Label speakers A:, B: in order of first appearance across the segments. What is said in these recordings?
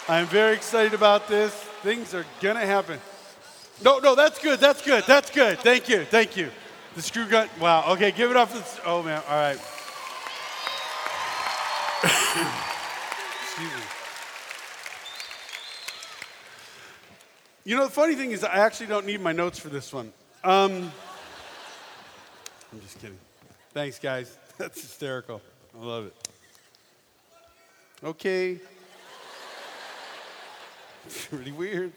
A: I'm very excited about this. Things are going to happen. No, that's good. Thank you. The screw gun, wow. Okay, give it up for this. Oh, man, all right. Excuse me. You know, the funny thing is I actually don't need my notes for this one. I'm just kidding. Thanks, guys. That's hysterical. I love it. Okay. It's really weird.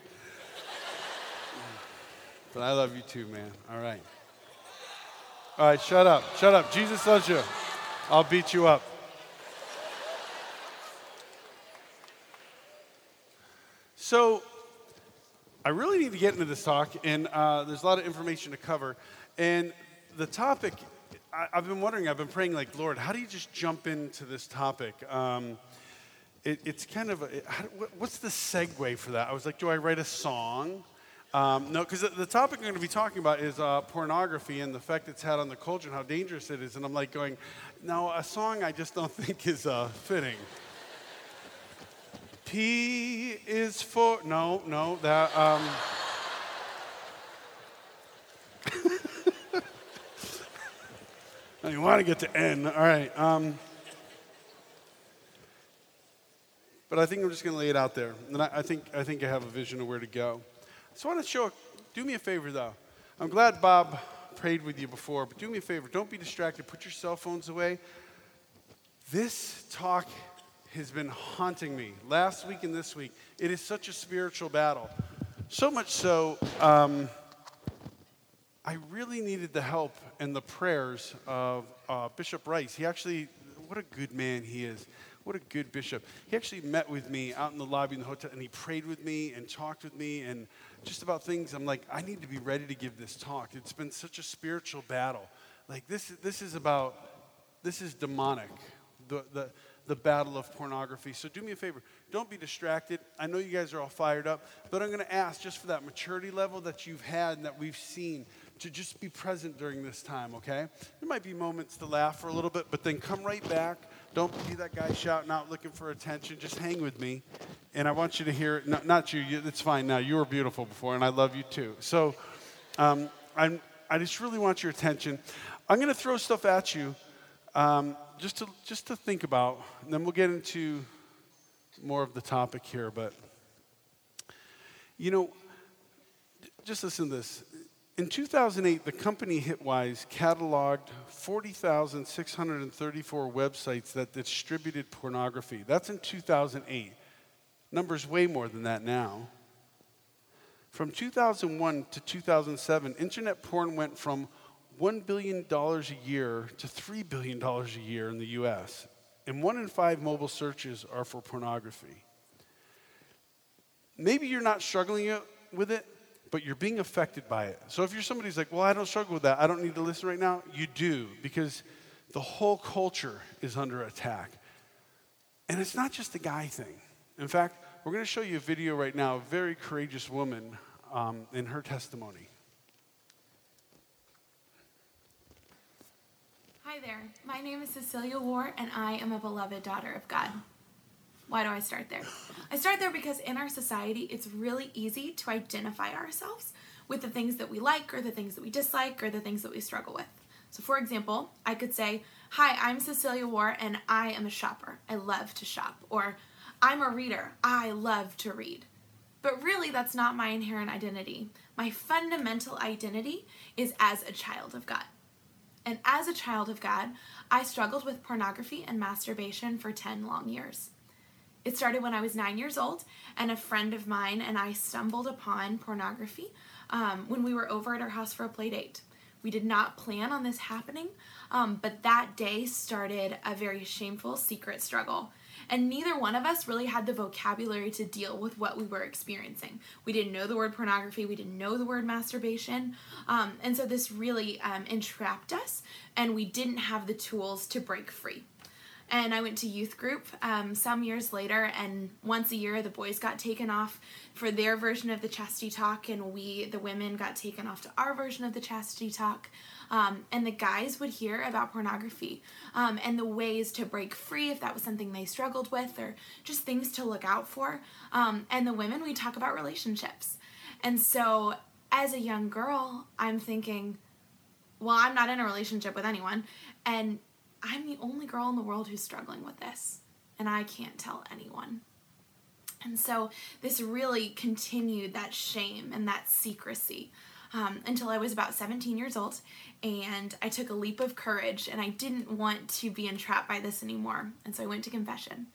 A: But I love you too, man. All right. All right, shut up. Jesus loves you. I'll beat you up. So, I really need to get into this talk, and there's a lot of information to cover. And the topic, I've been praying, like, Lord, how do you just jump into this topic? It's kind of, what's the segue for that? I was like, do I write a song? No, because the topic I'm going to be talking about is pornography and the effect it's had on the culture and how dangerous it is. And I'm like going, no, a song I just don't think is fitting. P is for, no, that, you want to get to N, all right. But I think I'm just going to lay it out there. And I think I have a vision of where to go. So I want to do me a favor, though. I'm glad Bob prayed with you before, but do me a favor. Don't be distracted. Put your cell phones away. This talk has been haunting me last week and this week. It is such a spiritual battle. So much so, I really needed the help and the prayers of Bishop Rice. What a good man he is. What a good bishop. He actually met with me out in the lobby in the hotel, and he prayed with me and talked with me and just about things. I'm like, I need to be ready to give this talk. It's been such a spiritual battle. Like, this is demonic, the battle of pornography. So do me a favor. Don't be distracted. I know you guys are all fired up, but I'm going to ask just for that maturity level that you've had and that we've seen to just be present during this time, okay? There might be moments to laugh for a little bit, but then come right back. Don't be that guy shouting out, looking for attention. Just hang with me, and I want you to hear it. No, not you. It's fine now. You were beautiful before, and I love you too. So I just really want your attention. I'm going to throw stuff at you just to think about, and then we'll get into more of the topic here. But, you know, just listen to this. In 2008, the company Hitwise cataloged 40,634 websites that distributed pornography. That's in 2008. Numbers way more than that now. From 2001 to 2007, internet porn went from $1 billion a year to $3 billion a year in the U.S. And 1 in 5 mobile searches are for pornography. Maybe you're not struggling with it, but you're being affected by it. So if you're somebody who's like, well, I don't struggle with that, I don't need to listen right now, you do, because the whole culture is under attack. And it's not just a guy thing. In fact, we're going to show you a video right now, a very courageous woman in her testimony.
B: Hi there, my name is Cecilia Ward, and I am a beloved daughter of God. Why do I start there? I start there because in our society, it's really easy to identify ourselves with the things that we like or the things that we dislike or the things that we struggle with. So for example, I could say, hi, I'm Cecilia Ward and I am a shopper. I love to shop. Or I'm a reader. I love to read. But really, that's not my inherent identity. My fundamental identity is as a child of God. And as a child of God, I struggled with pornography and masturbation for 10 long years. It started when I was 9 years old, and a friend of mine and I stumbled upon pornography when we were over at our house for a play date. We did not plan on this happening, but that day started a very shameful secret struggle. And neither one of us really had the vocabulary to deal with what we were experiencing. We didn't know the word pornography. We didn't know the word masturbation. And so this really entrapped us, and we didn't have the tools to break free. And I went to youth group some years later, and once a year the boys got taken off for their version of the chastity talk, and we, the women, got taken off to our version of the chastity talk. And the guys would hear about pornography and the ways to break free if that was something they struggled with, or just things to look out for. And the women, we talk about relationships. And so as a young girl, I'm thinking, well, I'm not in a relationship with anyone, and I'm the only girl in the world who's struggling with this, and I can't tell anyone. And so this really continued that shame and that secrecy until I was about 17 years old, and I took a leap of courage, and I didn't want to be entrapped by this anymore, and so I went to confession.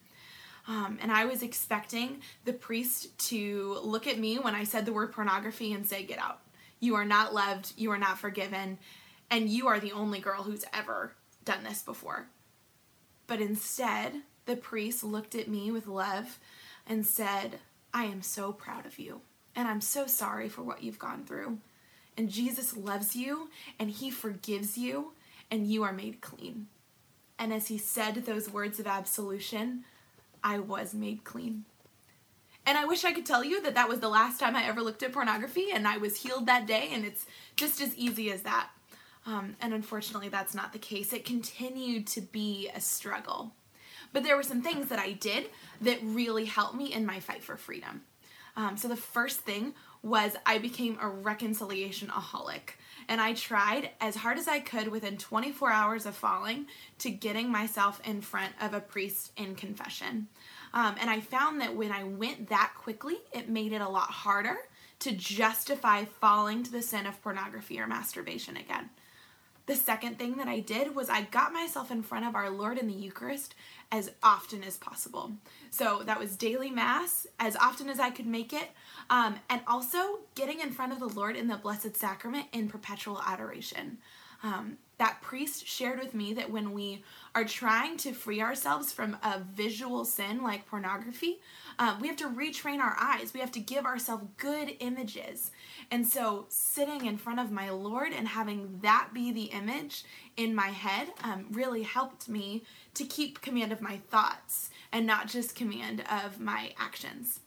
B: And I was expecting the priest to look at me when I said the word pornography and say, "Get out. You are not loved, you are not forgiven, and you are the only girl who's ever done this before." But instead, the priest looked at me with love and said, "I am so proud of you, and I'm so sorry for what you've gone through. And Jesus loves you, and he forgives you, and you are made clean." And as he said those words of absolution, I was made clean. And I wish I could tell you that that was the last time I ever looked at pornography, and I was healed that day, and it's just as easy as that. And unfortunately, that's not the case. It continued to be a struggle. But there were some things that I did that really helped me in my fight for freedom. So the first thing was I became a reconciliation-aholic. And I tried as hard as I could within 24 hours of falling to getting myself in front of a priest in confession. And I found that when I went that quickly, it made it a lot harder to justify falling to the sin of pornography or masturbation again. The second thing that I did was I got myself in front of our Lord in the Eucharist as often as possible. So that was daily Mass, as often as I could make it, and also getting in front of the Lord in the Blessed Sacrament in perpetual adoration. That priest shared with me that when we are trying to free ourselves from a visual sin like pornography, we have to retrain our eyes. We have to give ourselves good images. And so sitting in front of my Lord and having that be the image in my head really helped me to keep command of my thoughts and not just command of my actions.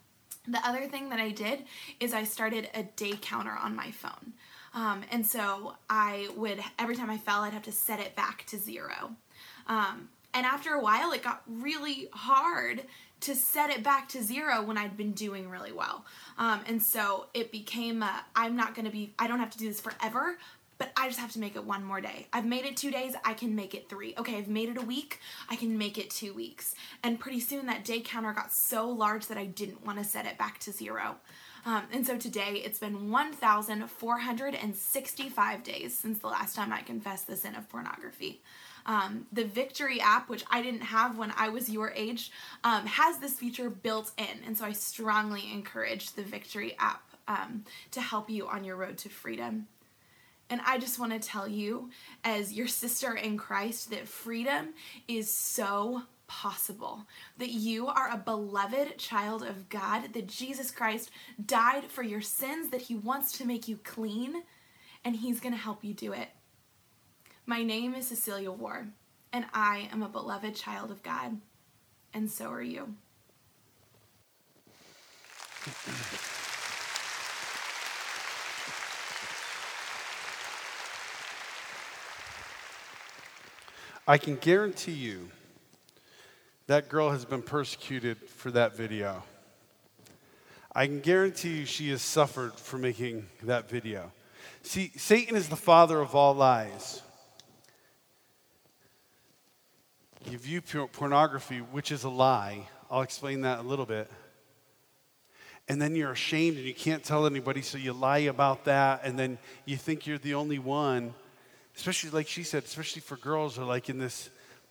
B: The other thing that I did is I started a day counter on my phone. And so I would, every time I fell, I'd have to set it back to 0. And after a while, it got really hard to set it back to 0 when I'd been doing really well. And so it became, I don't have to do this forever, but I just have to make it one more day. I've made it 2 days, I can make it 3. Okay, I've made it a week, I can make it 2 weeks. And pretty soon that day counter got so large that I didn't want to set it back to 0. And so today it's been 1,465 days since the last time I confessed the sin of pornography. The Victory app, which I didn't have when I was your age, has this feature built in. And so I strongly encourage the Victory app to help you on your road to freedom. And I just want to tell you, as your sister in Christ, that freedom is so possible, that you are a beloved child of God, that Jesus Christ died for your sins, that he wants to make you clean, and he's going to help you do it. My name is Cecilia Ward, and I am a beloved child of God, and so are you.
A: I can guarantee you that girl has been persecuted for that video. I can guarantee you she has suffered for making that video. See, Satan is the father of all lies. You view pornography, which is a lie. I'll explain that a little bit. And then you're ashamed and you can't tell anybody, so you lie about that, and then you think you're the only one. Especially, like she said, especially for girls who are like in this,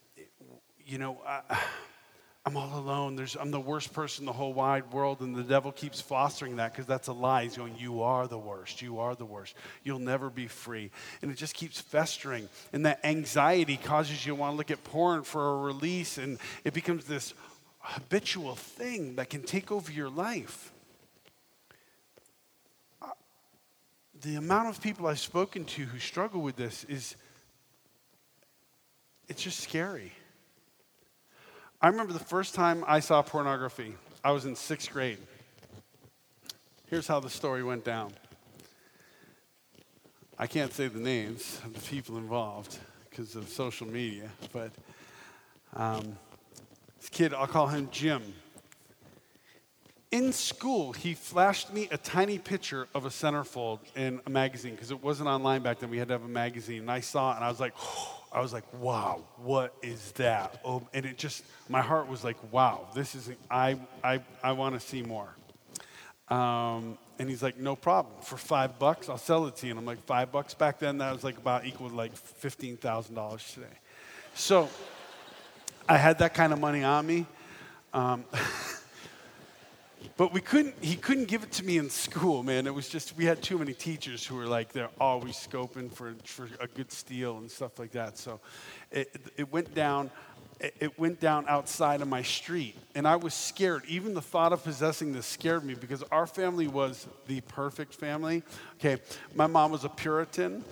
A: I'm all alone. I'm the worst person in the whole wide world, and the devil keeps fostering that because that's a lie. He's going, you are the worst. You are the worst. You'll never be free. And it just keeps festering. And that anxiety causes you to want to look at porn for a release, and it becomes this habitual thing that can take over your life. The amount of people I've spoken to who struggle with this it's just scary. I remember the first time I saw pornography. I was in 6th grade. Here's how the story went down. I can't say the names of the people involved because of social media, but this kid, I'll call him Jim. In school, he flashed me a tiny picture of a centerfold in a magazine because it wasn't online back then. We had to have a magazine, and I saw it, and I was like, wow, what is that? Oh, and it just, my heart was like, wow, this is, I want to see more. And he's like, no problem. For $5, I'll sell it to you. And I'm like, $5 back then, that was like about equal to like $15,000 today. So I had that kind of money on me. But he couldn't give it to me in school, man. It was just, we had too many teachers who were like, they're always scoping for a good steal and stuff like that. So it went down outside of my street, and I was scared. Even the thought of possessing this scared me because our family was the perfect family. Okay, my mom was a Puritan.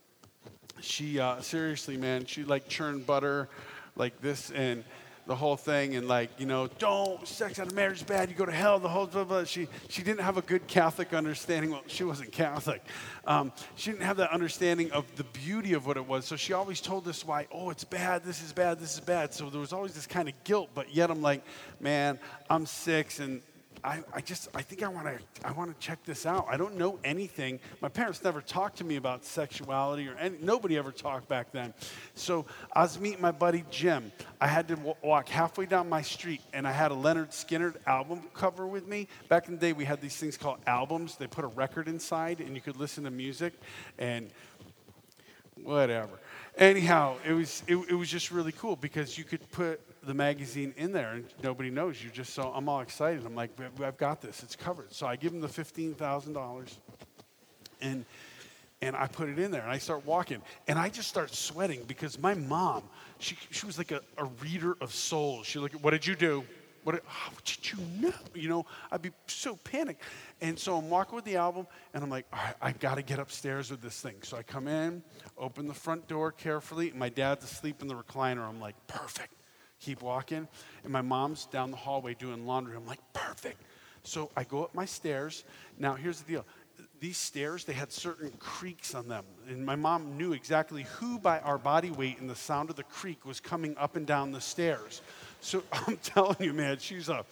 A: She, seriously, man, she like churned butter like this and the whole thing, and like, you know, don't, sex out of marriage is bad, you go to hell, the whole blah, blah. She didn't have a good Catholic understanding. Well, she wasn't Catholic. She didn't have that understanding of the beauty of what it was. So she always told us why, oh, it's bad, this is bad, this is bad. So there was always this kind of guilt, but yet I'm like, man, I'm 6, and I think I want to check this out. I don't know anything. My parents never talked to me about sexuality nobody ever talked back then. So I was meeting my buddy Jim. I had to walk halfway down my street, and I had a Leonard Skinner album cover with me. Back in the day, we had these things called albums. They put a record inside, and you could listen to music, and whatever. Anyhow, it was just really cool because you could put the magazine in there and nobody knows. I'm all excited. I'm like, I've got this. It's covered. So I give him the $15,000 and I put it in there and I start walking and I just start sweating because my mom, she was like a reader of souls. She looked at, what did you do? How did you know? You know, I'd be so panicked. And so I'm walking with the album, and I'm like, all right, I got to get upstairs with this thing. So I come in, open the front door carefully, and my dad's asleep in the recliner. I'm like, perfect. Keep walking. And my mom's down the hallway doing laundry. I'm like, perfect. So I go up my stairs. Now, here's the deal. These stairs, they had certain creaks on them. And my mom knew exactly who by our body weight and the sound of the creak was coming up and down the stairs. So I'm telling you, man, she's a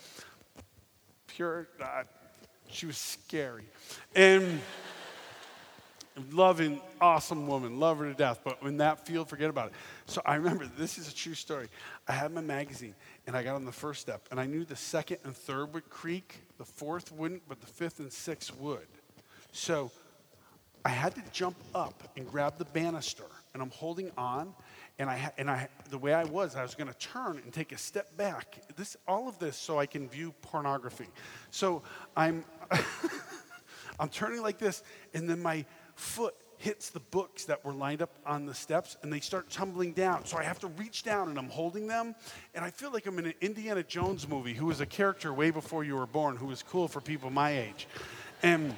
A: pure, she was scary. And loving, awesome woman, love her to death. But in that field, forget about it. So I remember, this is a true story. I had my magazine, and I got on the first step. And I knew the 2nd and 3rd would creak. The 4th wouldn't, but the 5th and 6th would. So I had to jump up and grab the banister. And I'm holding on. And the way I was going to turn and take a step back. All of this so I can view pornography. So I'm turning like this, and then my foot hits the books that were lined up on the steps, and they start tumbling down. So I have to reach down, and I'm holding them, and I feel like I'm in an Indiana Jones movie, who was a character way before you were born, who was cool for people my age. And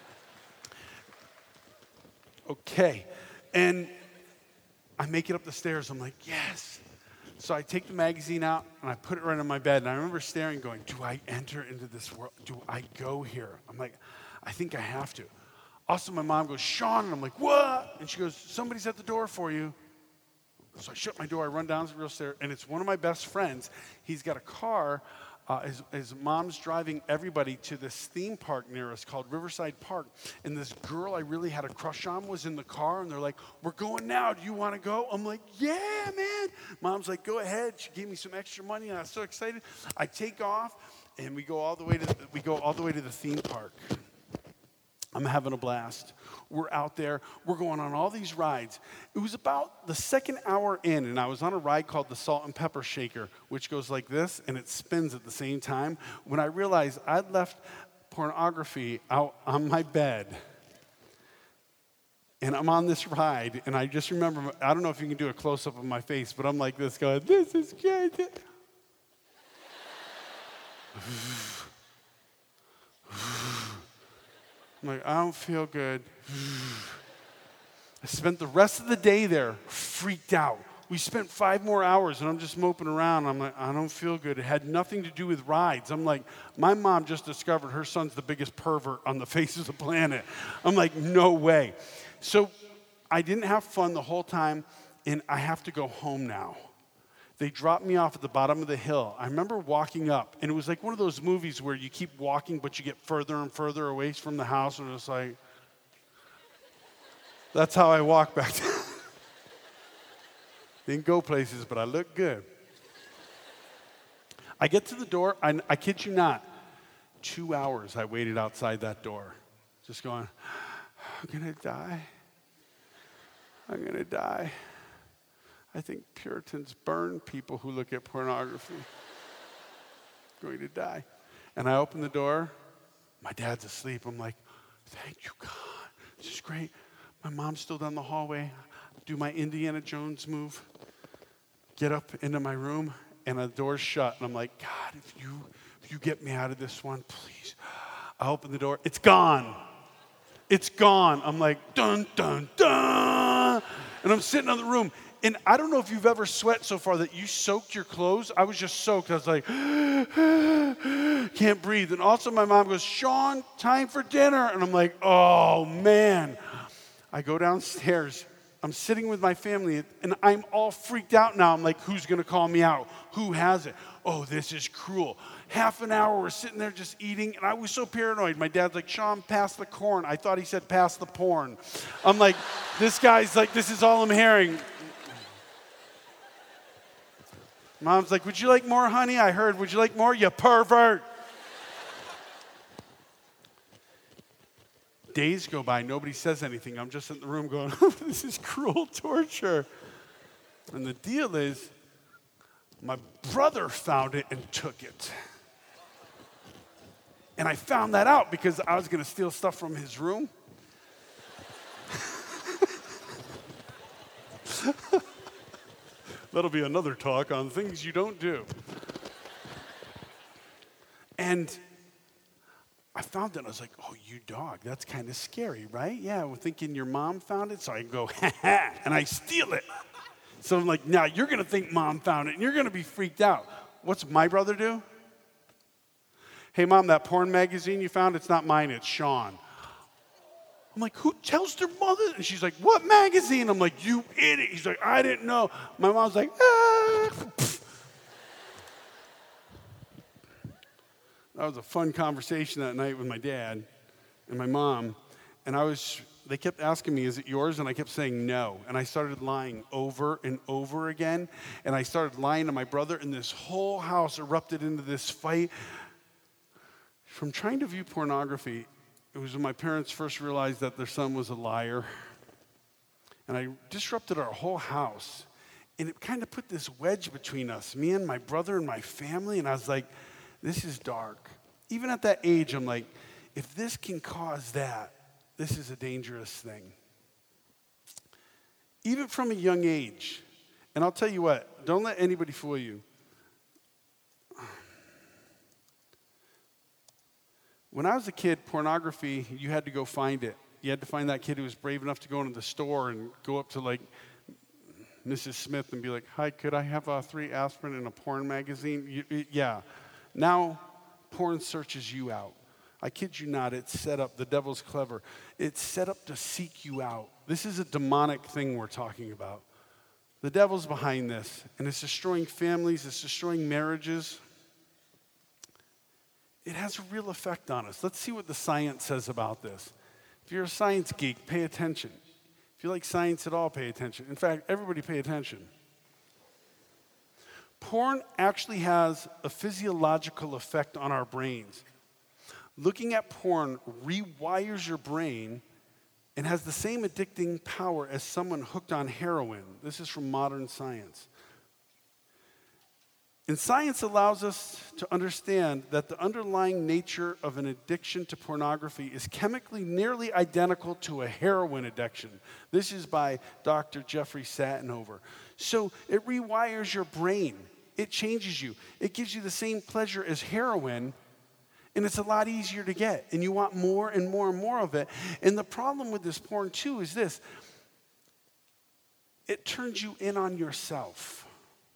A: okay, and I make it up the stairs. I'm like, yes. So I take the magazine out, and I put it right on my bed. And I remember staring, going, do I enter into this world? Do I go here? I'm like, I think I have to. Also, my mom goes, Sean. And I'm like, what? And she goes, somebody's at the door for you. So I shut my door. I run down the real stair, and it's one of my best friends. He's got a car. His mom's driving everybody to this theme park near us called Riverside Park. And this girl I really had a crush on was in the car. And they're like, we're going now. Do you want to go? I'm like, yeah, man. Mom's like, go ahead. She gave me some extra money. And I was so excited. I take off, and we go all the way to the theme park. I'm having a blast. We're out there. We're going on all these rides. It was about the 2nd hour in, and I was on a ride called the Salt and Pepper Shaker, which goes like this, and it spins at the same time, when I realized I'd left pornography out on my bed. And I'm on this ride, and I just remember, I don't know if you can do a close-up of my face, but I'm like this, going, this is good. I'm like, I don't feel good. I spent the rest of the day there freaked out. We spent 5 more hours, and I'm just moping around. I'm like, I don't feel good. It had nothing to do with rides. I'm like, my mom just discovered her son's the biggest pervert on the face of the planet. I'm like, no way. So I didn't have fun the whole time, and I have to go home now. They dropped me off at the bottom of the hill. I remember walking up, and it was like one of those movies where you keep walking, but you get further and further away from the house, and it's like, that's how I walk back there. Didn't go places, but I look good. I get to the door, I kid you not, 2 hours I waited outside that door, just going, I'm gonna die. I'm gonna die. I think Puritans burn people who look at pornography. I'm going to die. And I open the door, my dad's asleep. I'm like, thank you, God. This is great. My mom's still down the hallway. Do my Indiana Jones move. Get up into my room, and the door's shut. And I'm like, God, if you get me out of this one, please. I open the door. It's gone. It's gone. I'm like, dun, dun, dun. And I'm sitting in the room. And I don't know if you've ever sweat so far that you soaked your clothes. I was just soaked. I was like, can't breathe. And also my mom goes, Sean, time for dinner. And I'm like, oh, man. I go downstairs. I'm sitting with my family, and I'm all freaked out now. I'm like, who's going to call me out? Who has it? Oh, this is cruel. Half an hour, we're sitting there just eating, and I was so paranoid. My dad's like, Sean, pass the corn. I thought he said pass the porn. I'm like, this guy's like, this is all I'm hearing. Mom's like, would you like more, honey? I heard, would you like more? You pervert. Days go by, nobody says anything. I'm just in the room going, this is cruel torture. And the deal is, my brother found it and took it. And I found that out because I was going to steal stuff from his room. That'll be another talk on things you don't do. And I found it, and I was like, oh, you dog, that's kind of scary, right? Yeah, we're thinking your mom found it, so I go, ha-ha, and I steal it. So I'm like, now you're going to think mom found it, and you're going to be freaked out. What's my brother do? Hey, Mom, that porn magazine you found, it's not mine, it's Sean. I'm like, who tells their mother? And she's like, what magazine? I'm like, you idiot. He's like, I didn't know. My mom's like, ah. That was a fun conversation that night with my dad and my mom. And they kept asking me, is it yours? And I kept saying no. And I started lying over and over again. And I started lying to my brother, and this whole house erupted into this fight. From trying to view pornography, it was when my parents first realized that their son was a liar. And I disrupted our whole house. And it kind of put this wedge between us, me and my brother and my family. And I was like, this is dark. Even at that age, I'm like, if this can cause that, this is a dangerous thing. Even from a young age. And I'll tell you what, don't let anybody fool you. When I was a kid, pornography, you had to go find it. You had to find that kid who was brave enough to go into the store and go up to like Mrs. Smith and be like, hi, could I have 3 aspirin and a porn magazine? Yeah. Now, porn searches you out. I kid you not, it's set up, the devil's clever. It's set up to seek you out. This is a demonic thing we're talking about. The devil's behind this, and it's destroying families, it's destroying marriages. It has a real effect on us. Let's see what the science says about this. If you're a science geek, pay attention. If you like science at all, pay attention. In fact, everybody pay attention. Porn actually has a physiological effect on our brains. Looking at porn rewires your brain and has the same addicting power as someone hooked on heroin. This is from modern science. And science allows us to understand that the underlying nature of an addiction to pornography is chemically nearly identical to a heroin addiction. This is by Dr. Jeffrey Satinover. So it rewires your brain. It changes you. It gives you the same pleasure as heroin, and it's a lot easier to get. And you want more and more and more of it. And the problem with this porn, too, is this. it turns you in on yourself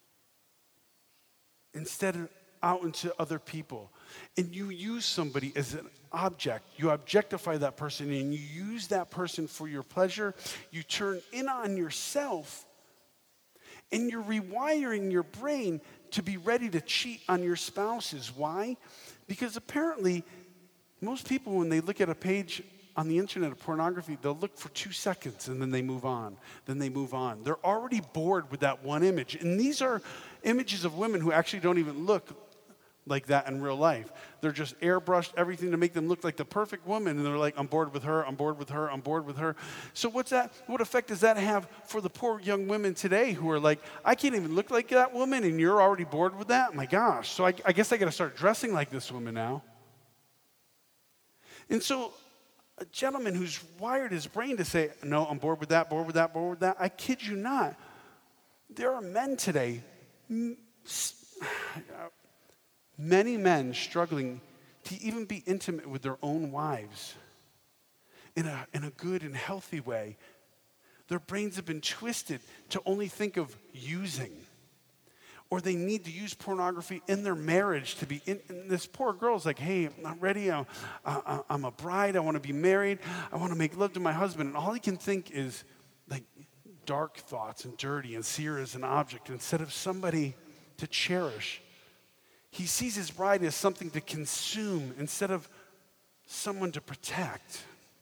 A: instead of out into other people. And you use somebody as an object. You objectify that person and you use that person for your pleasure. You turn in on yourself and you're rewiring your brain to be ready to cheat on your spouses. Why? Because apparently most people, when they look at a page on the internet of pornography, they'll look for 2 seconds and then they move on. Then they move on. They're already bored with that one image. And these are images of women who actually don't even look like that in real life. They're just airbrushed everything to make them look like the perfect woman. And they're like, I'm bored with her, I'm bored with her, I'm bored with her. So what effect does that have for the poor young women today who are like, I can't even look like that woman and you're already bored with that? My gosh. So I guess I got to start dressing like this woman now. And so a gentleman who's wired his brain to say, no, I'm bored with that, bored with that, bored with that. I kid you not. There are men today, many men struggling to even be intimate with their own wives in a good and healthy way. Their brains have been twisted to only think of using. Or they need to use pornography in their marriage to be in. And this poor girl's like, hey, I'm not ready. I'm a bride. I want to be married. I want to make love to my husband. And all he can think is like dark thoughts and dirty and see her as an object instead of somebody to cherish. He sees his bride as something to consume instead of someone to protect.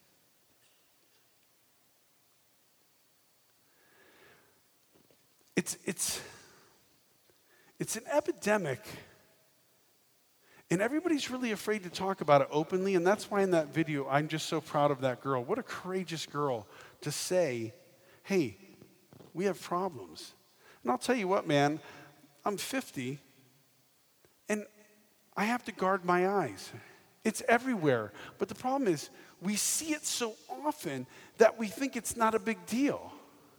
A: It's an epidemic, and everybody's really afraid to talk about it openly, and that's why in that video, I'm just so proud of that girl. What a courageous girl to say, hey, we have problems. And I'll tell you what, man, I'm 50, and I have to guard my eyes. It's everywhere. But the problem is, we see it so often that we think it's not a big deal.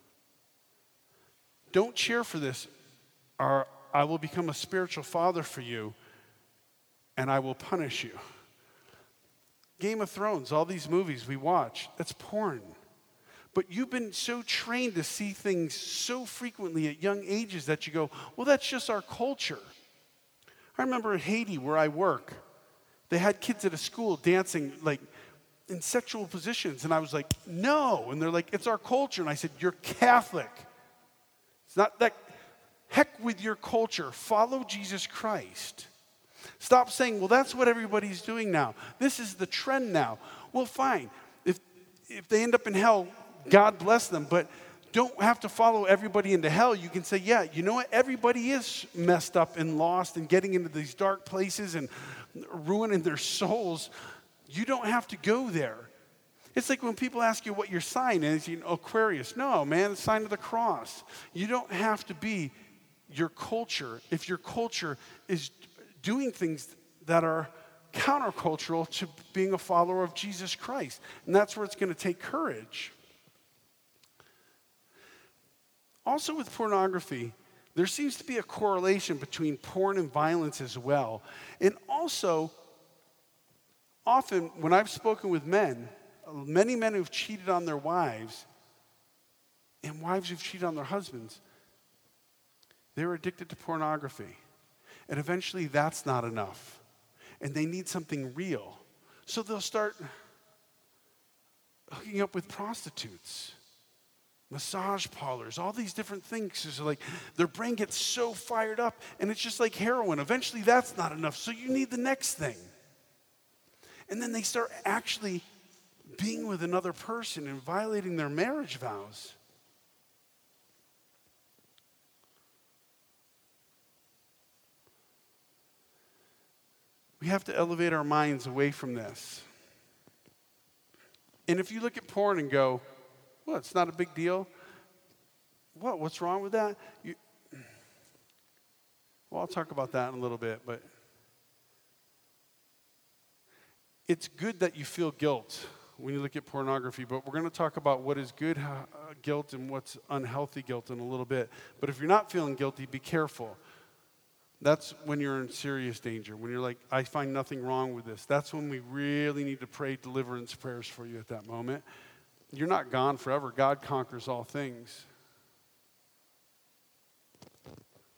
A: Don't cheer for this, or I will become a spiritual father for you, and I will punish you. Game of Thrones, all these movies we watch, that's porn. But you've been so trained to see things so frequently at young ages that you go, well, that's just our culture. I remember in Haiti, where I work, they had kids at a school dancing like in sexual positions, and I was like, no. And they're like, it's our culture. And I said, you're Catholic. It's not that. Heck with your culture. Follow Jesus Christ. Stop saying, well, that's what everybody's doing now. This is the trend now. Well, fine. If they end up in hell, God bless them. But don't have to follow everybody into hell. You can say, yeah, you know what? Everybody is messed up and lost and getting into these dark places and ruining their souls. You don't have to go there. It's like when people ask you what your sign is, Aquarius. No, man, the sign of the cross. You don't have to be your culture if your culture is doing things that are countercultural to being a follower of Jesus Christ. And that's where it's going to take courage. Also with pornography, there seems to be a correlation between porn and violence as well. And also, often when I've spoken with men, many men who've cheated on their wives and wives who've cheated on their husbands, they're addicted to pornography. And eventually that's not enough. And they need something real. So they'll start hooking up with prostitutes, massage parlors, all these different things. So like their brain gets so fired up and it's just like heroin. Eventually that's not enough. So you need the next thing. And then they start actually being with another person and violating their marriage vows. We have to elevate our minds away from this. And if you look at porn and go, well, it's not a big deal. What's wrong with that? Well, I'll talk about that in a little bit, but it's good that you feel guilt when you look at pornography, but we're going to talk about what is good guilt and what's unhealthy guilt in a little bit. But if you're not feeling guilty, be careful. That's when you're in serious danger. When you're like, I find nothing wrong with this. That's when we really need to pray deliverance prayers for you at that moment. You're not gone forever. God conquers all things.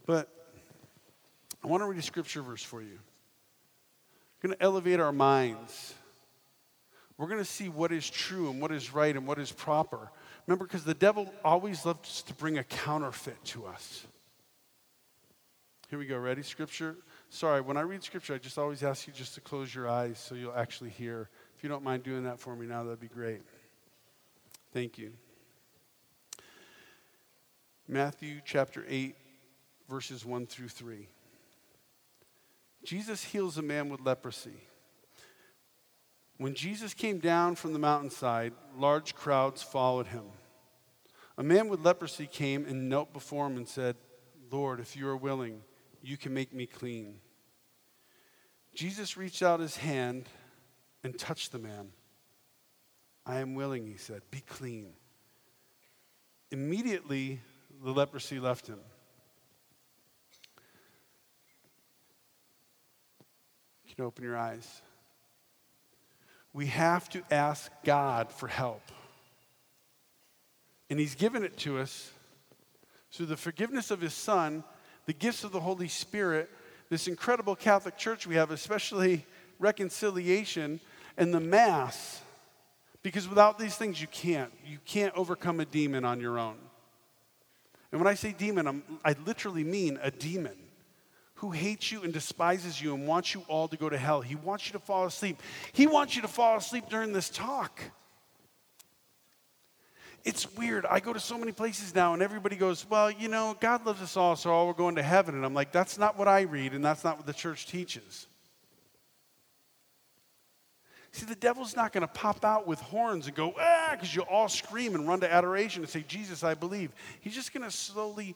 A: But I want to read a scripture verse for you. We're going to elevate our minds. We're going to see what is true and what is right and what is proper. Remember, because the devil always loves to bring a counterfeit to us. Here we go. Ready? Scripture. Sorry, when I read scripture, I just always ask you just to close your eyes so you'll actually hear. If you don't mind doing that for me now, that'd be great. Thank you. Matthew chapter 8, verses 1 through 3. Jesus heals a man with leprosy. When Jesus came down from the mountainside, large crowds followed him. A man with leprosy came and knelt before him and said, "Lord, if you are willing, you can make me clean." Jesus reached out his hand and touched the man. "I am willing," he said, "be clean." Immediately, the leprosy left him. You can open your eyes. We have to ask God for help. And he's given it to us through the forgiveness of his Son, the gifts of the Holy Spirit, this incredible Catholic Church we have, especially reconciliation and the Mass. Because without these things, you can't overcome a demon on your own. And when I say demon, I literally mean a demon who hates you and despises you and wants you all to go to hell. He wants you to fall asleep. He wants you to fall asleep during this talk. It's weird. I go to so many places now and everybody goes, "Well, you know, God loves us all, so all we're going to heaven." And I'm like, that's not what I read, and that's not what the church teaches. See, the devil's not going to pop out with horns and go, "Ah," because you'll all scream and run to adoration and say, "Jesus, I believe." He's just going to slowly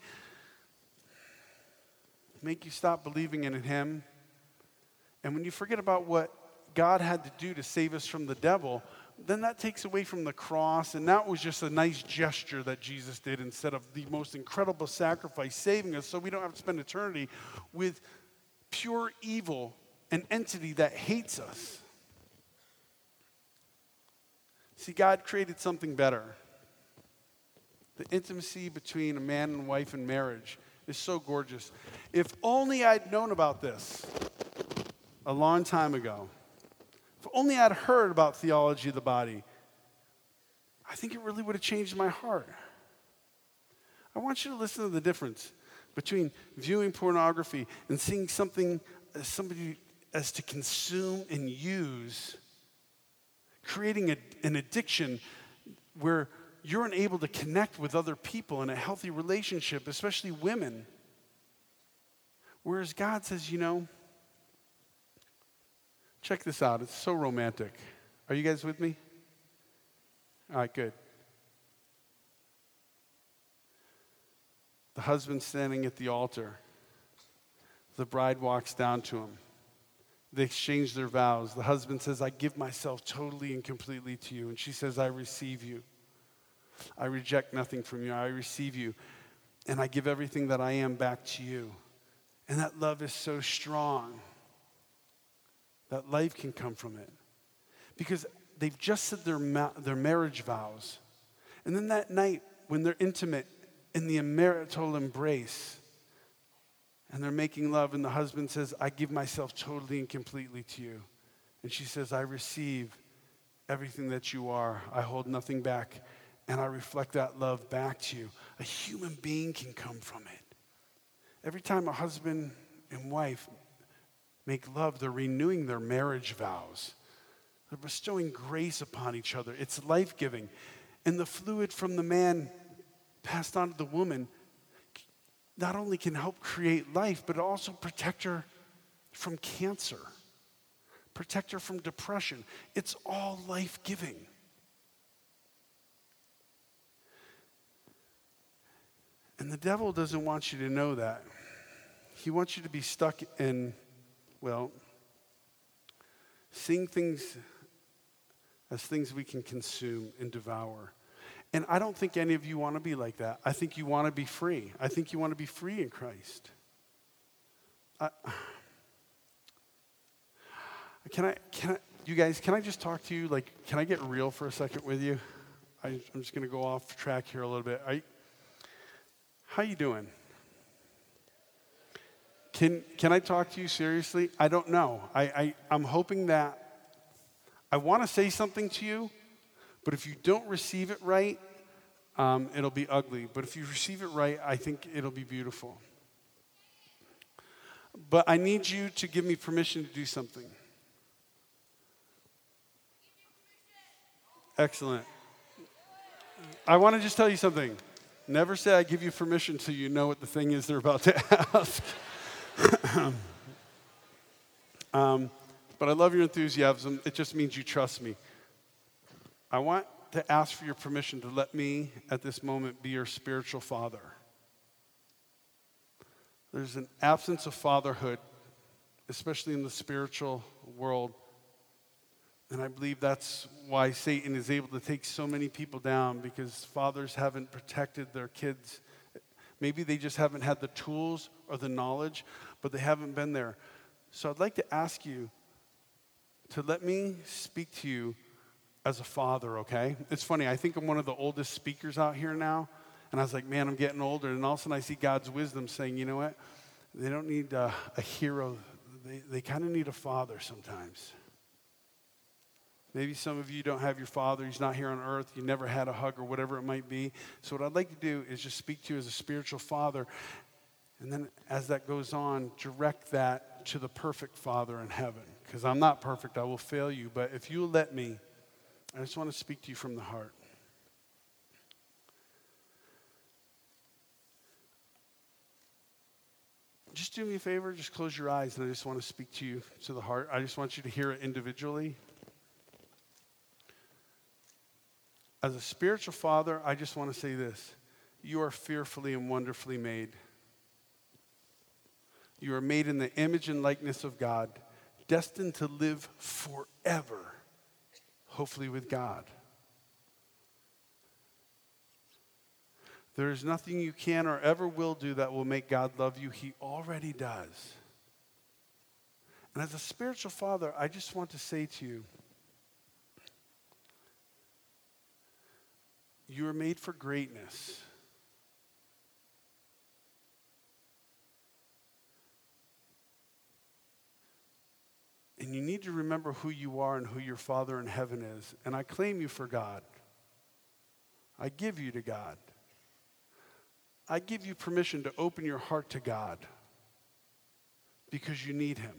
A: make you stop believing in him. And when you forget about what God had to do to save us from the devil, then that takes away from the cross, and that was just a nice gesture that Jesus did instead of the most incredible sacrifice saving us so we don't have to spend eternity with pure evil, an entity that hates us. See, God created something better. The intimacy between a man and wife in marriage is so gorgeous. If only I'd known about this a long time ago. If only I'd heard about theology of the body, I think it really would have changed my heart. I want you to listen to the difference between viewing pornography and seeing somebody as to consume and use, creating an addiction where you're unable to connect with other people in a healthy relationship, especially women. Whereas God says, check this out. It's so romantic. Are you guys with me? All right, good. The husband's standing at the altar. The bride walks down to him. They exchange their vows. The husband says, "I give myself totally and completely to you." And she says, "I receive you. I reject nothing from you. I receive you. And I give everything that I am back to you." And that love is so strong that life can come from it. Because they've just said their marriage vows. And then that night, when they're intimate in the marital embrace, and they're making love, and the husband says, "I give myself totally and completely to you." And she says, "I receive everything that you are. I hold nothing back, and I reflect that love back to you." A human being can come from it. Every time a husband and wife make love, they're renewing their marriage vows. They're bestowing grace upon each other. It's life-giving. And the fluid from the man passed on to the woman not only can help create life, but also protect her from cancer, protect her from depression. It's all life-giving. And the devil doesn't want you to know that. He wants you to be stuck in, seeing things as things we can consume and devour. And I don't think any of you want to be like that. I think you want to be free. I think you want to be free in Christ. You guys, can I just talk to you? Can I get real for a second with you? I'm just going to go off track here a little bit. How you doing? Can I talk to you seriously? I don't know. I'm hoping that I want to say something to you, but if you don't receive it right, it'll be ugly. But if you receive it right, I think it'll be beautiful. But I need you to give me permission to do something. Excellent. I want to just tell you something. Never say I give you permission until you know what the thing is they're about to ask. But I love your enthusiasm. It just means you trust me. I want to ask for your permission to let me, at this moment, be your spiritual father. There's an absence of fatherhood, especially in the spiritual world. And I believe that's why Satan is able to take so many people down, because fathers haven't protected their kids. Maybe they just haven't had the tools or the knowledge, but they haven't been there. So I'd like to ask you to let me speak to you as a father, okay? It's funny, I think I'm one of the oldest speakers out here now, and I was like, man, I'm getting older, and all of a sudden I see God's wisdom saying, you know what? They don't need a hero. They kind of need a father sometimes. Maybe some of you don't have your father. He's not here on earth. You never had a hug or whatever it might be. So what I'd like to do is just speak to you as a spiritual father. And then as that goes on, direct that to the perfect Father in heaven. Because I'm not perfect. I will fail you. But if you'll let me, I just want to speak to you from the heart. Just do me a favor. Just close your eyes. And I just want to speak to you to the heart. I just want you to hear it individually. As a spiritual father, I just want to say this. You are fearfully and wonderfully made. You are made in the image and likeness of God, destined to live forever, hopefully with God. There is nothing you can or ever will do that will make God love you. He already does. And as a spiritual father, I just want to say to you, you are made for greatness. And you need to remember who you are and who your Father in heaven is. And I claim you for God. I give you to God. I give you permission to open your heart to God because you need Him.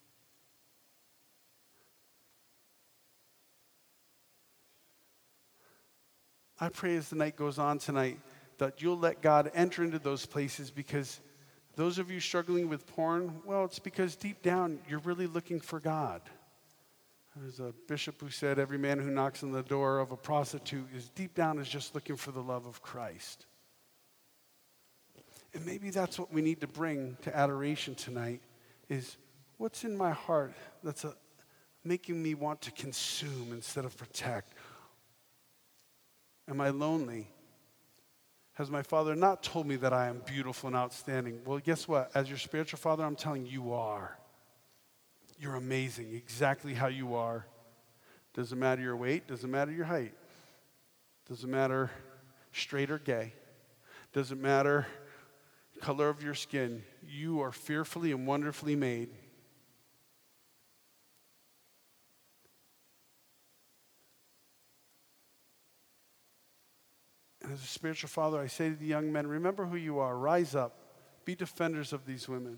A: I pray as the night goes on tonight that you'll let God enter into those places, because those of you struggling with porn, well, it's because deep down you're really looking for God. There's a bishop who said every man who knocks on the door of a prostitute is deep down is just looking for the love of Christ. And maybe that's what we need to bring to adoration tonight, is what's in my heart that's making me want to consume instead of protect. Am I lonely? Has my Father not told me that I am beautiful and outstanding? Well, guess what? As your spiritual father, I'm telling you, you are. You're amazing, exactly how you are. Doesn't matter your weight, doesn't matter your height. Doesn't matter straight or gay. Doesn't matter color of your skin. You are fearfully and wonderfully made. And as a spiritual father, I say to the young men, remember who you are. Rise up. Be defenders of these women.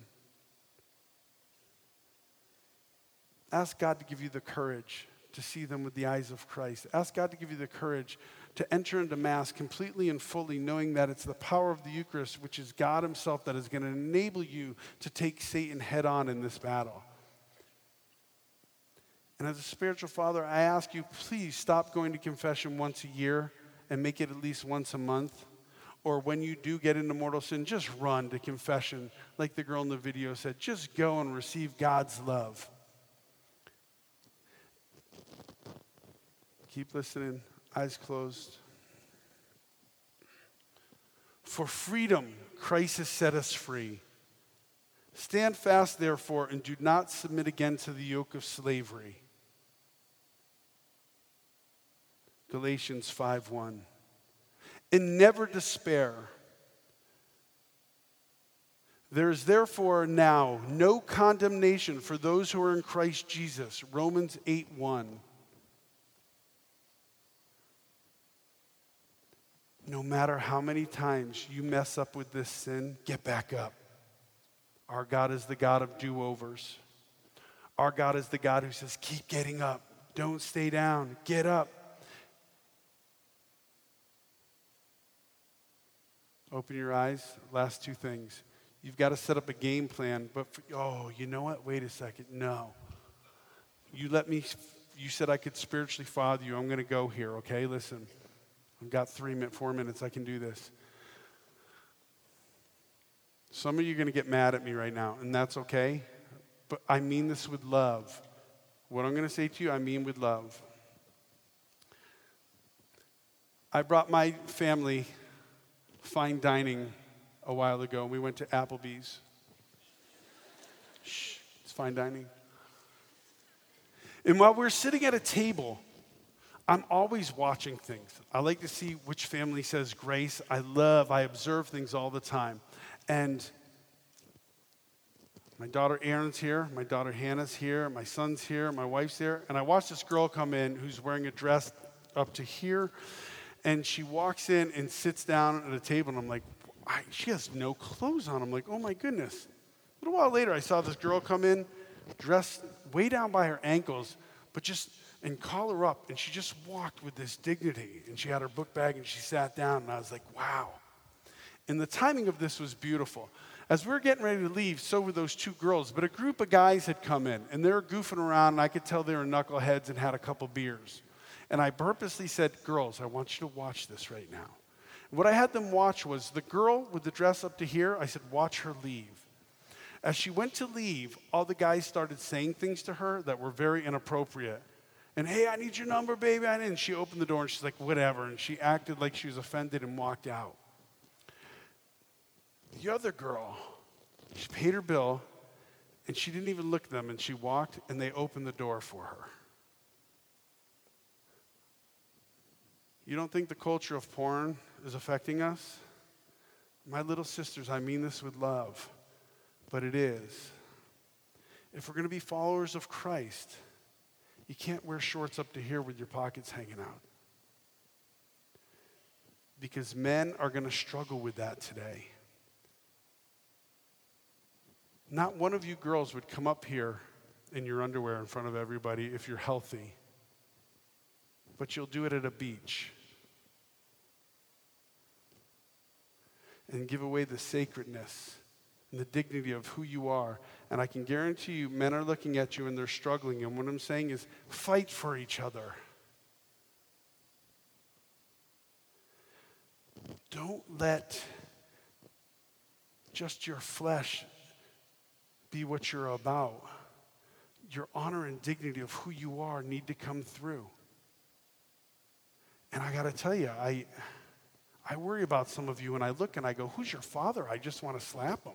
A: Ask God to give you the courage to see them with the eyes of Christ. Ask God to give you the courage to enter into Mass completely and fully, knowing that it's the power of the Eucharist, which is God Himself, that is going to enable you to take Satan head on in this battle. And as a spiritual father, I ask you, please stop going to confession once a year and make it at least once a month. Or when you do get into mortal sin, just run to confession. Like the girl in the video said, just go and receive God's love. Keep listening, eyes closed. For freedom, Christ has set us free. Stand fast, therefore, and do not submit again to the yoke of slavery. Galatians 5:1. And never despair. There is therefore now no condemnation for those who are in Christ Jesus. Romans 8:1. No matter how many times you mess up with this sin, get back up. Our God is the God of do-overs. Our God is the God who says, keep getting up. Don't stay down. Get up. Open your eyes. Last two things. You've got to set up a game plan. But, you know what? Wait a second. No. You said I could spiritually father you. I'm going to go here, okay? Listen. I've got 4 minutes. I can do this. Some of you are going to get mad at me right now, and that's okay. But I mean this with love. What I'm going to say to you, I mean with love. I brought my family fine dining a while ago, and we went to Applebee's. Shh, it's fine dining. And while we're sitting at a table, I'm always watching things. I like to see which family says grace. I observe things all the time. And my daughter Erin's here, my daughter Hannah's here, my son's here, my wife's here. And I watched this girl come in who's wearing a dress up to here. And she walks in and sits down at a table. And I'm like, she has no clothes on. I'm like, oh my goodness. A little while later, I saw this girl come in, dressed way down by her ankles, and call her up, and she just walked with this dignity, and she had her book bag, and she sat down, and I was like, wow. And the timing of this was beautiful. As we were getting ready to leave, so were those two girls, but a group of guys had come in, and they were goofing around, and I could tell they were knuckleheads and had a couple beers. And I purposely said, girls, I want you to watch this right now. And what I had them watch was the girl with the dress up to here, I said, watch her leave. As she went to leave, all the guys started saying things to her that were very inappropriate. And, hey, I need your number, baby. And she opened the door, and she's like, whatever. And she acted like she was offended and walked out. The other girl, she paid her bill, and she didn't even look at them. And she walked, and they opened the door for her. You don't think the culture of porn is affecting us? My little sisters, I mean this with love, but it is. If we're going to be followers of Christ, you can't wear shorts up to here with your pockets hanging out. Because men are going to struggle with that today. Not one of you girls would come up here in your underwear in front of everybody if you're healthy. But you'll do it at a beach. And give away the sacredness and the dignity of who you are. And I can guarantee you, men are looking at you and they're struggling. And what I'm saying is, fight for each other. Don't let just your flesh be what you're about. Your honor and dignity of who you are need to come through. And I got to tell you, I worry about some of you, and I look and I go, who's your father? I just want to slap him.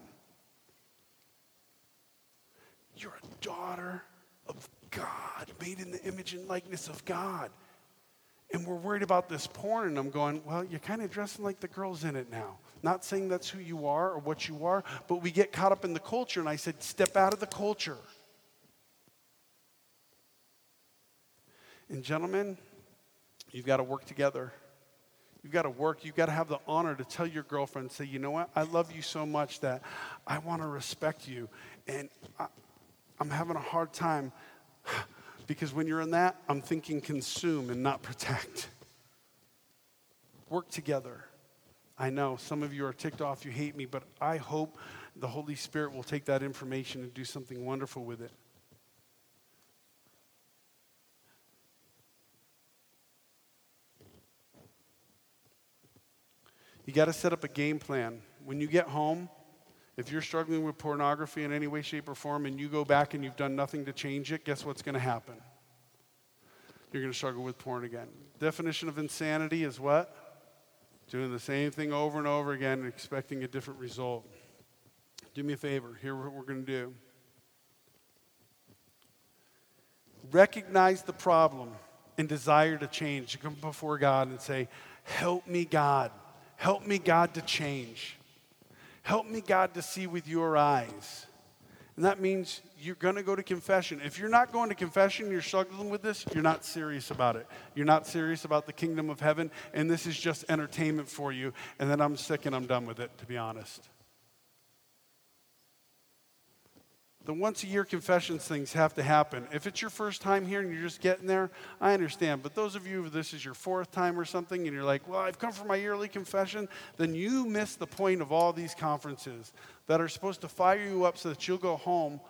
A: You're a daughter of God, made in the image and likeness of God. And we're worried about this porn, and I'm going, well, you're kind of dressing like the girls in it now. Not saying that's who you are or what you are, but we get caught up in the culture, and I said, step out of the culture. And gentlemen, you've got to work together. You've got to work. You've got to have the honor to tell your girlfriend, say, you know what? I love you so much that I want to respect you. And I'm having a hard time because when you're in that, I'm thinking consume and not protect. Work together. I know some of you are ticked off, you hate me, but I hope the Holy Spirit will take that information and do something wonderful with it. You got to set up a game plan. When you get home, if you're struggling with pornography in any way, shape, or form, and you go back and you've done nothing to change it, guess what's going to happen? You're going to struggle with porn again. Definition of insanity is what? Doing the same thing over and over again and expecting a different result. Do me a favor. Here's what we're going to do. Recognize the problem and desire to change. You come before God and say, help me, God. Help me, God, to change. Help me, God, to see with your eyes. And that means you're going to go to confession. If you're not going to confession, you're struggling with this, you're not serious about it. You're not serious about the kingdom of heaven, and this is just entertainment for you. And then I'm sick and I'm done with it, to be honest. The once-a-year confessions things have to happen. If it's your first time here and you're just getting there, I understand. But those of you, if this is your fourth time or something, and you're like, well, I've come for my yearly confession, then you miss the point of all these conferences that are supposed to fire you up so that you'll go home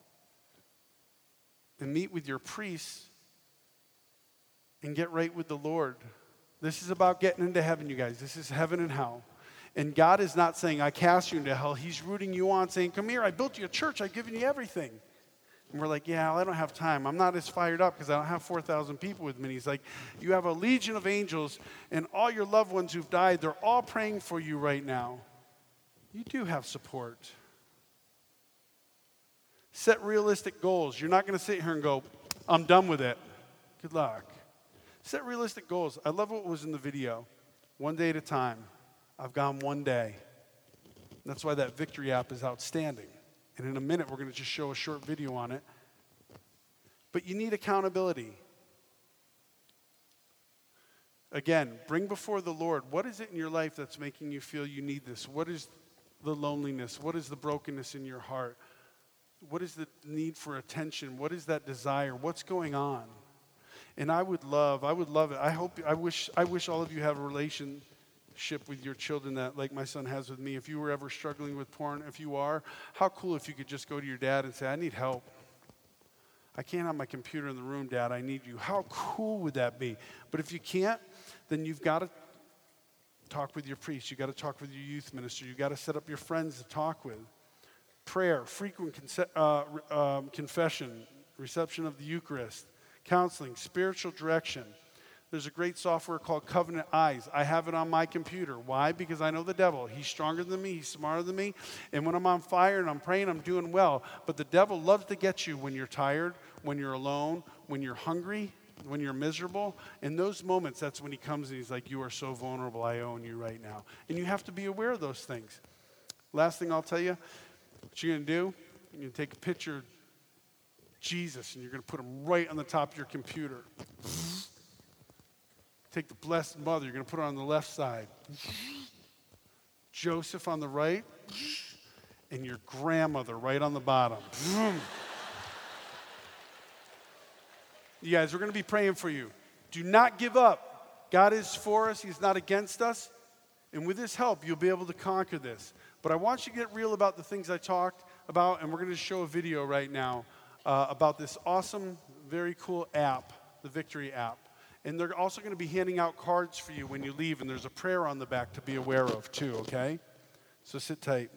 A: and meet with your priests and get right with the Lord. This is about getting into heaven, you guys. This is heaven and hell. And God is not saying, I cast you into hell. He's rooting you on, saying, come here, I built you a church. I've given you everything. And we're like, yeah, well, I don't have time. I'm not as fired up because I don't have 4,000 people with me. And he's like, you have a legion of angels, and all your loved ones who've died, they're all praying for you right now. You do have support. Set realistic goals. You're not going to sit here and go, I'm done with it. Good luck. Set realistic goals. I love what was in the video. One day at a time. I've gone one day. That's why that Victory app is outstanding. And in a minute, we're going to just show a short video on it. But you need accountability. Again, bring before the Lord, what is it in your life that's making you feel you need this? What is the loneliness? What is the brokenness in your heart? What is the need for attention? What is that desire? What's going on? And I would love it. I wish all of you have a relationship with your children that like my son has with me. If you were ever struggling with porn, if you are, how cool if you could just go to your dad and say, I need help. I can't have my computer in the room, Dad. I need you. How cool would that be? But if you can't, then you've got to talk with your priest. You've got to talk with your youth minister. You've got to set up your friends to talk with. Prayer, frequent confession, reception of the Eucharist, counseling, spiritual direction. There's a great software called Covenant Eyes. I have it on my computer. Why? Because I know the devil. He's stronger than me. He's smarter than me. And when I'm on fire and I'm praying, I'm doing well. But the devil loves to get you when you're tired, when you're alone, when you're hungry, when you're miserable. In those moments, that's when he comes and he's like, you are so vulnerable. I own you right now. And you have to be aware of those things. Last thing I'll tell you, what you're going to do, you're going to take a picture of Jesus and you're going to put him right on the top of your computer. Take the Blessed Mother, you're going to put her on the left side. Joseph on the right, and your grandmother right on the bottom. You guys, we're going to be praying for you. Do not give up. God is for us. He's not against us. And with his help, you'll be able to conquer this. But I want you to get real about the things I talked about, and we're going to show a video right now about this awesome, very cool app, the Victory app. And they're also going to be handing out cards for you when you leave, and there's a prayer on the back to be aware of too, okay? So sit tight.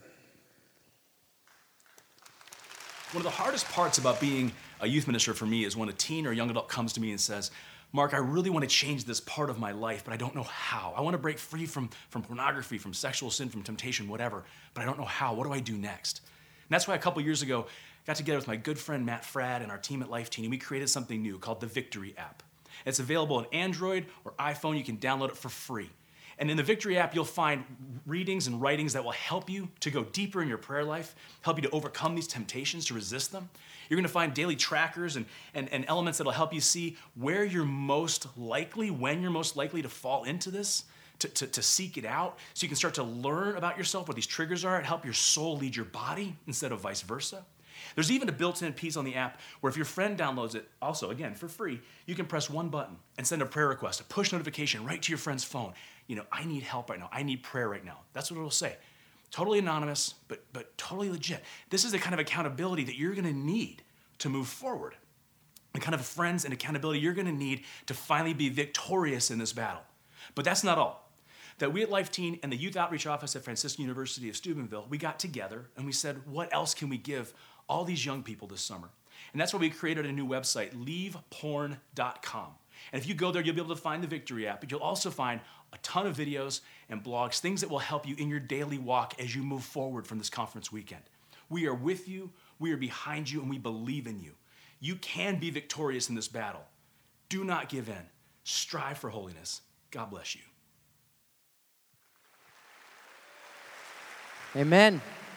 C: One of the hardest parts about being a youth minister for me is when a teen or young adult comes to me and says, Mark, I really want to change this part of my life, but I don't know how. I want to break free from pornography, from sexual sin, from temptation, whatever, but I don't know how. What do I do next? And that's why a couple years ago, I got together with my good friend Matt Fradd and our team at Life Teen, and we created something new called the Victory app. It's available on Android or iPhone. You can download it for free. And in the Victory app, you'll find readings and writings that will help you to go deeper in your prayer life, help you to overcome these temptations, to resist them. You're going to find daily trackers and elements that will help you see where you're most likely, when you're most likely to fall into this, to seek it out, so you can start to learn about yourself, what these triggers are, and help your soul lead your body instead of vice versa. There's even a built-in piece on the app where if your friend downloads it, also, again, for free, you can press one button and send a prayer request, a push notification right to your friend's phone. You know, I need help right now. I need prayer right now. That's what it'll say. Totally anonymous, but totally legit. This is the kind of accountability that you're going to need to move forward. The kind of friends and accountability you're going to need to finally be victorious in this battle. But that's not all. That we at Life Teen and the Youth Outreach Office at Franciscan University of Steubenville, we got together and we said, what else can we give all these young people this summer? And that's why we created a new website, leaveporn.com. And if you go there, you'll be able to find the Victory app, but you'll also find a ton of videos and blogs, things that will help you in your daily walk as you move forward from this conference weekend. We are with you, we are behind you, and we believe in you. You can be victorious in this battle. Do not give in. Strive for holiness. God bless you.
D: Amen.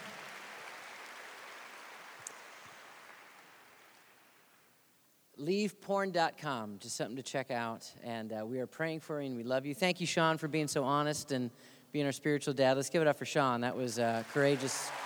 D: LeavePorn.com, just something to check out. And we are praying for you, and we love you. Thank you, Sean, for being so honest and being our spiritual dad. Let's give it up for Sean. That was courageous.